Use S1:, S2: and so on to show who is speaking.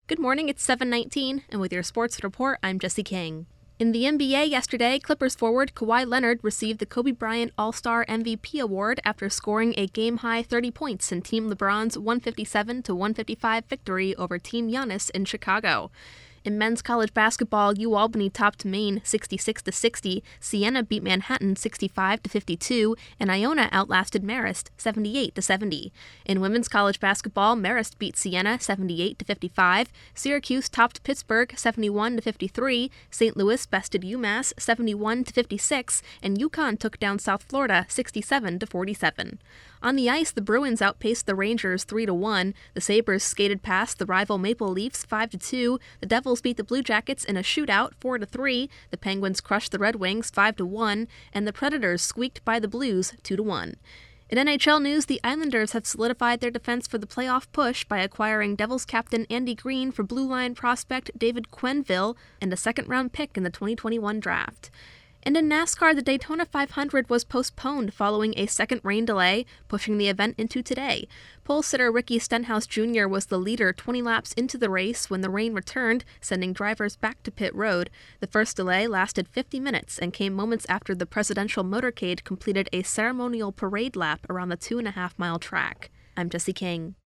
S1: Good morning, it's 7:19, and with your sports report, I'm Jesse King. In the NBA yesterday, Clippers forward Kawhi Leonard received the Kobe Bryant All-Star MVP award after scoring a game-high 30 points in Team LeBron's 157-155 victory over Team Giannis in Chicago. In men's college basketball, UAlbany topped Maine 66-60, Siena beat Manhattan 65-52, and Iona outlasted Marist 78-70. In women's college basketball, Marist beat Siena 78-55, Syracuse topped Pittsburgh 71-53, St. Louis bested UMass 71-56, and UConn took down South Florida 67-47. On the ice, the Bruins outpaced the Rangers 3-1, the Sabres skated past the rival Maple Leafs 5-2, the Devils beat the Blue Jackets in a shootout 4-3, the Penguins crushed the Red Wings 5-1, and the Predators squeaked by the Blues 2-1. In NHL news, the Islanders have solidified their defense for the playoff push by acquiring Devils captain Andy Green for Blue Line prospect David Quenneville and a second-round pick in the 2021 draft. And in NASCAR, the Daytona 500 was postponed following a second rain delay, pushing the event into today. Pole sitter Ricky Stenhouse Jr. was the leader 20 laps into the race when the rain returned, sending drivers back to pit road. The first delay lasted 50 minutes and came moments after the presidential motorcade completed a ceremonial parade lap around the 2.5-mile track. I'm Jesse King.